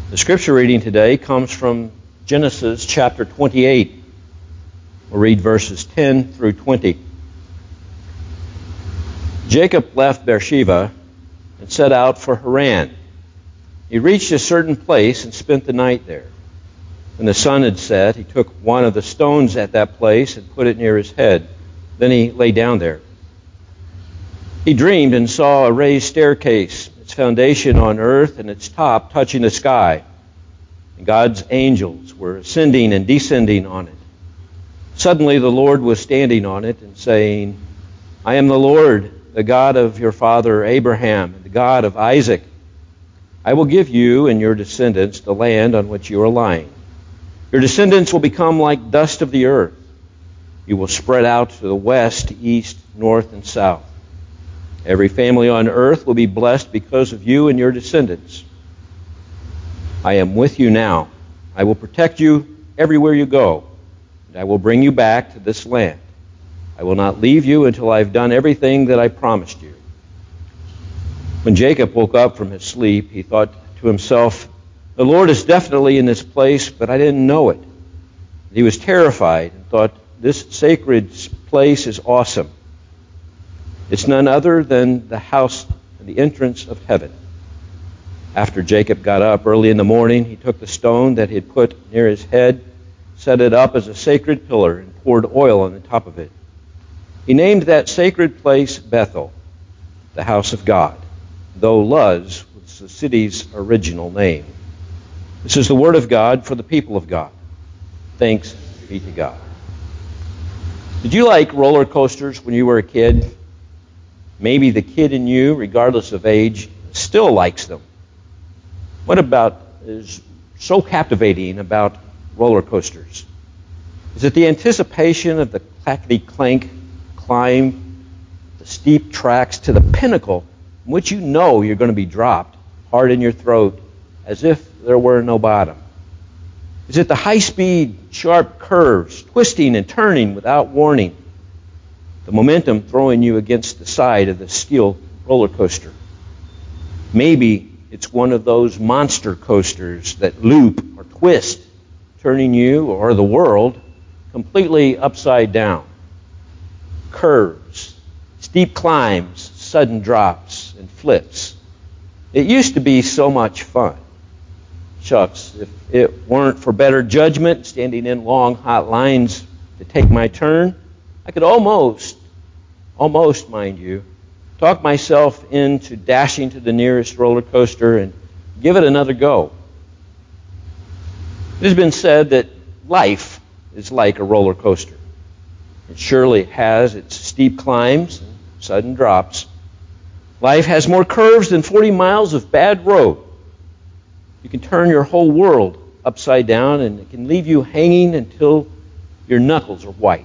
The scripture reading today comes from Genesis chapter 28. We'll read verses 10 through 20. Jacob left Beersheba and set out for Haran. He reached a certain place and spent the night there. When the sun had set, he took one of the stones at that place and put it near his head. Then he lay down there. He dreamed and saw a raised staircase, its foundation on earth and its top touching the sky. And God's angels were ascending and descending on it. Suddenly the Lord was standing on it and saying, I am the Lord, the God of your father Abraham, and the God of Isaac. I will give you and your descendants the land on which you are lying. Your descendants will become like dust of the earth. You will spread out to the west, east, north, and south. Every family on earth will be blessed because of you and your descendants. I am with you now. I will protect you everywhere you go, and I will bring you back to this land. I will not leave you until I have done everything that I promised you. When Jacob woke up from his sleep, he thought to himself, the Lord is definitely in this place, but I didn't know it. He was terrified and thought, this sacred place is awesome. It's none other than the house and the entrance of heaven. After Jacob got up early in the morning, he took the stone that he had put near his head, set it up as a sacred pillar, and poured oil on the top of it. He named that sacred place Bethel, the house of God, though Luz was the city's original name. This is the word of God for the people of God. Thanks be to God. Did you like roller coasters when you were a kid? Maybe the kid in you, regardless of age, still likes them. What about is so captivating about roller coasters? Is it the anticipation of the clackety-clank climb, the steep tracks to the pinnacle in which you know you're going to be dropped hard in your throat as if there were no bottom? Is it the high-speed, sharp curves, twisting and turning without warning? The momentum throwing you against the side of the steel roller coaster. Maybe it's one of those monster coasters that loop or twist, turning you or the world completely upside down. Curves, steep climbs, sudden drops, and flips. It used to be so much fun. Shucks, if it weren't for better judgment, standing in long, hot lines to take my turn, I could almost, mind you, talk myself into dashing to the nearest roller coaster and give it another go. It has been said that life is like a roller coaster. It surely has its steep climbs and sudden drops. Life has more curves than 40 miles of bad road. You can turn your whole world upside down, and it can leave you hanging until your knuckles are white.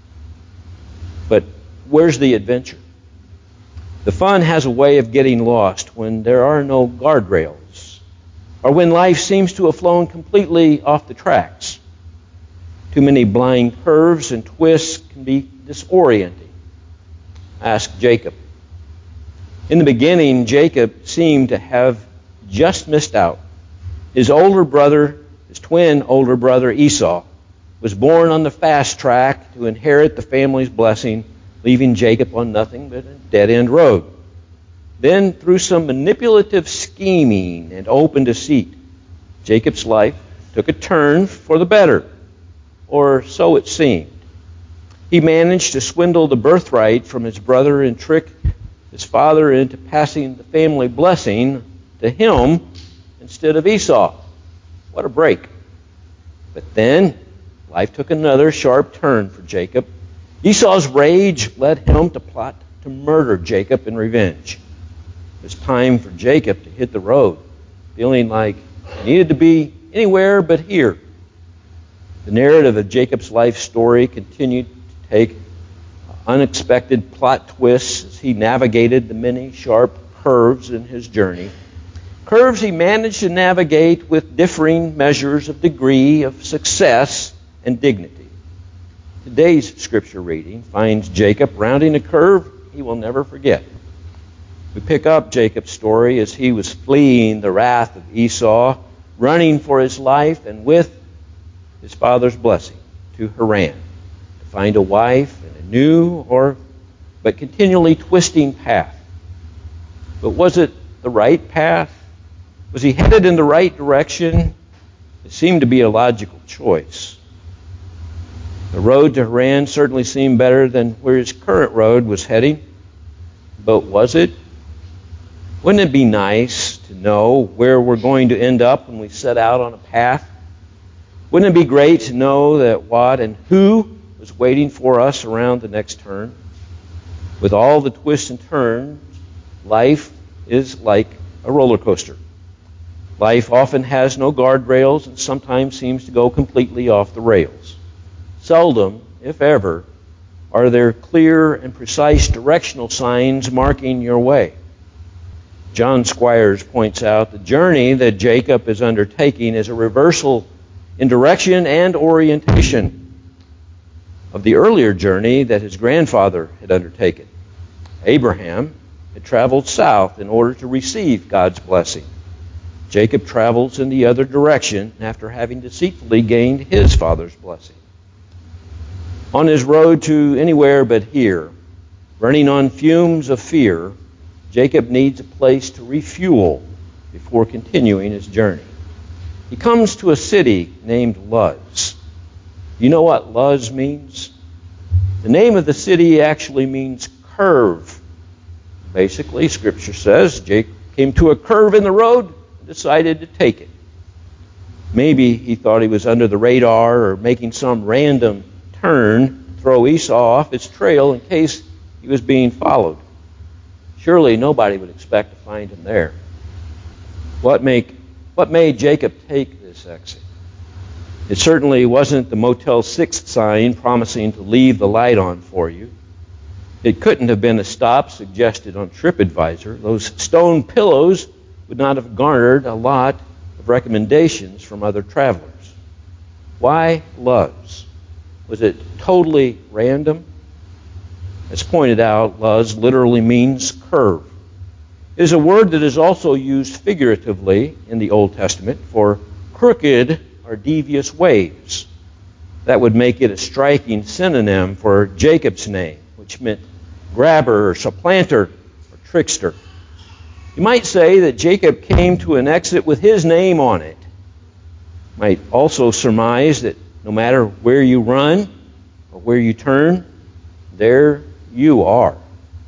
But where's the adventure? The fun has a way of getting lost when there are no guardrails, or when life seems to have flown completely off the tracks. Too many blind curves and twists can be disorienting. Ask Jacob. In the beginning, Jacob seemed to have just missed out. His twin older brother Esau, was born on the fast track to inherit the family's blessing, leaving Jacob on nothing but a dead-end road. Then, through some manipulative scheming and open deceit, Jacob's life took a turn for the better, or so it seemed. He managed to swindle the birthright from his brother and trick his father into passing the family blessing to him instead of Esau. What a break. But then, life took another sharp turn for Jacob. Esau's rage led him to plot to murder Jacob in revenge. It was time for Jacob to hit the road, feeling like he needed to be anywhere but here. The narrative of Jacob's life story continued to take unexpected plot twists as he navigated the many sharp curves in his journey. Curves he managed to navigate with differing measures of degree of success and dignity. Today's scripture reading finds Jacob rounding a curve he will never forget. We pick up Jacob's story as he was fleeing the wrath of Esau running for his life and with his father's blessing to Haran to find a wife and a new but continually twisting path. But was it the right path? Was he headed in the right direction? It seemed to be a logical choice. The road to Haran certainly seemed better than where his current road was heading. But was it? Wouldn't it be nice to know where we're going to end up when we set out on a path? Wouldn't it be great to know that what and who was waiting for us around the next turn? With all the twists and turns, life is like a roller coaster. Life often has no guardrails and sometimes seems to go completely off the rails. Seldom, if ever, are there clear and precise directional signs marking your way. John Squires points out the journey that Jacob is undertaking is a reversal in direction and orientation of the earlier journey that his grandfather had undertaken. Abraham had traveled south in order to receive God's blessing. Jacob travels in the other direction after having deceitfully gained his father's blessing. On his road to anywhere but here, running on fumes of fear, Jacob needs a place to refuel before continuing his journey. He comes to a city named Luz. You know what Luz means? The name of the city actually means curve. Basically, Scripture says Jacob came to a curve in the road and decided to take it. Maybe he thought he was under the radar or making some random turn, throw Esau off his trail in case he was being followed. Surely nobody would expect to find him there. What made Jacob take this exit? It certainly wasn't the Motel 6 sign promising to leave the light on for you. It couldn't have been a stop suggested on TripAdvisor. Those stone pillows would not have garnered a lot of recommendations from other travelers. Why Luz? Was it totally random? As pointed out, Luz literally means curve. It is a word that is also used figuratively in the Old Testament for crooked or devious ways. That would make it a striking synonym for Jacob's name, which meant grabber or supplanter or trickster. You might say that Jacob came to an exit with his name on it. You might also surmise that no matter where you run or where you turn, there you are.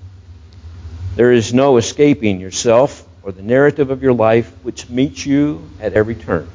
There is no escaping yourself or the narrative of your life which meets you at every turn.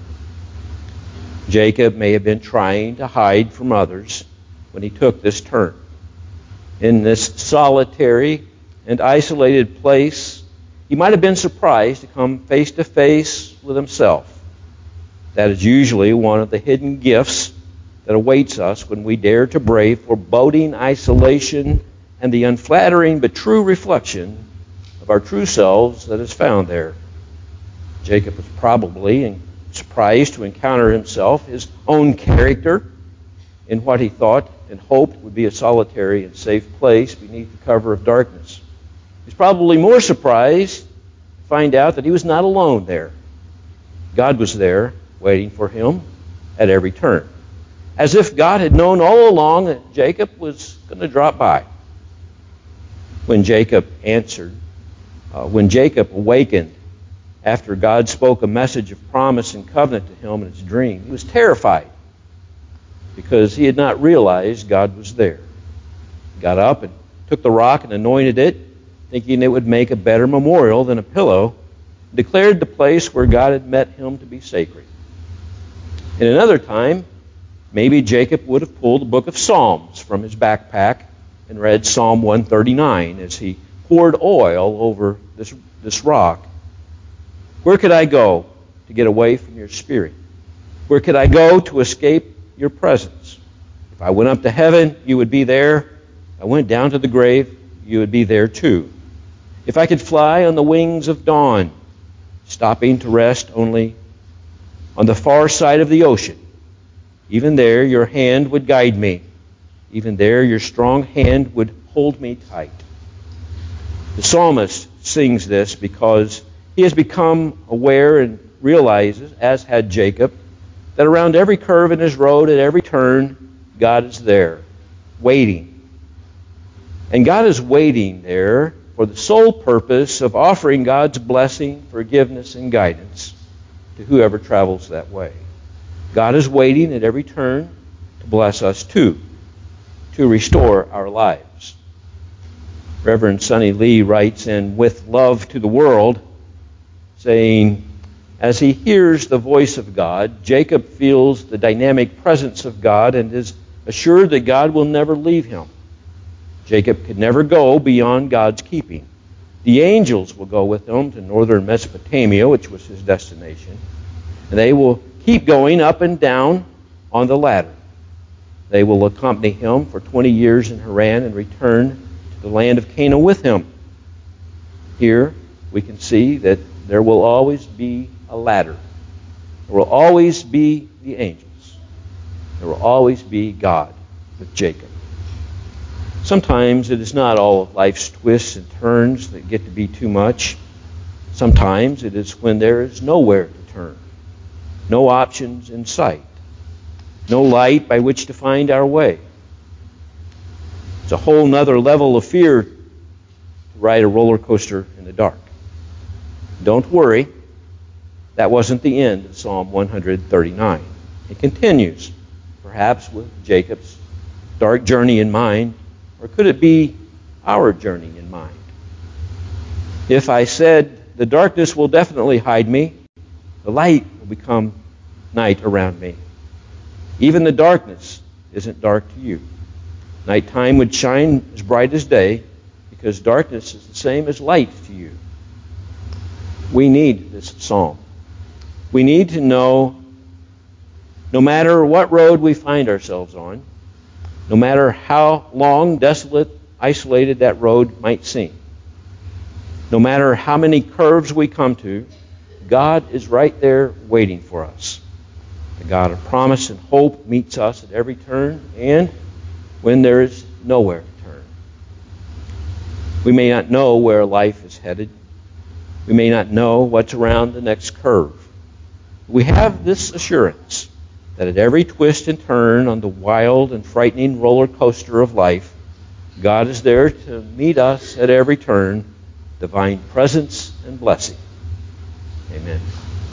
Jacob may have been trying to hide from others when he took this turn. In this solitary and isolated place, he might have been surprised to come face to face with himself. That is usually one of the hidden gifts that awaits us when we dare to brave foreboding isolation and the unflattering but true reflection of our true selves that is found there. Jacob was probably surprised to encounter himself, his own character, in what he thought and hoped would be a solitary and safe place beneath the cover of darkness. He's probably more surprised to find out that he was not alone there. God was there waiting for him at every turn, as if God had known all along that Jacob was going to drop by. When Jacob awakened after God spoke a message of promise and covenant to him in his dream, he was terrified because he had not realized God was there. He got up and took the rock and anointed it, thinking it would make a better memorial than a pillow, and declared the place where God had met him to be sacred. In another time, maybe Jacob would have pulled the book of Psalms from his backpack and read Psalm 139 as he poured oil over this rock. Where could I go to get away from your spirit? Where could I go to escape your presence? If I went up to heaven, you would be there. If I went down to the grave, you would be there too. If I could fly on the wings of dawn, stopping to rest only on the far side of the ocean, even there your hand would guide me. Even there your strong hand would hold me tight. The psalmist sings this because he has become aware and realizes, as had Jacob, that around every curve in his road, at every turn, God is there, waiting. And God is waiting there for the sole purpose of offering God's blessing, forgiveness, and guidance to whoever travels that way. God is waiting at every turn to bless us too, to restore our lives. Reverend Sonny Lee writes in With Love to the World, saying, as he hears the voice of God, Jacob feels the dynamic presence of God and is assured that God will never leave him. Jacob could never go beyond God's keeping. The angels will go with him to northern Mesopotamia, which was his destination, and they will keep going up and down on the ladder. They will accompany him for 20 years in Haran and return to the land of Canaan with him. Here we can see that there will always be a ladder. There will always be the angels. There will always be God with Jacob. Sometimes it is not all of life's twists and turns that get to be too much. Sometimes it is when there is nowhere to turn, no options in sight, no light by which to find our way. It's a whole nother level of fear to ride a roller coaster in the dark. Don't worry, that wasn't the end of Psalm 139. It continues, perhaps with Jacob's dark journey in mind, or could it be our journey in mind? If I said, the darkness will definitely hide me, the light will become night around me. Even the darkness isn't dark to you. Nighttime would shine as bright as day because darkness is the same as light to you. We need this psalm. We need to know no matter what road we find ourselves on, no matter how long, desolate, isolated that road might seem, no matter how many curves we come to, God is right there waiting for us. The God of promise and hope meets us at every turn and when there is nowhere to turn. We may not know where life is headed. We may not know what's around the next curve. We have this assurance that at every twist and turn on the wild and frightening roller coaster of life, God is there to meet us at every turn, divine presence and blessing. Amen.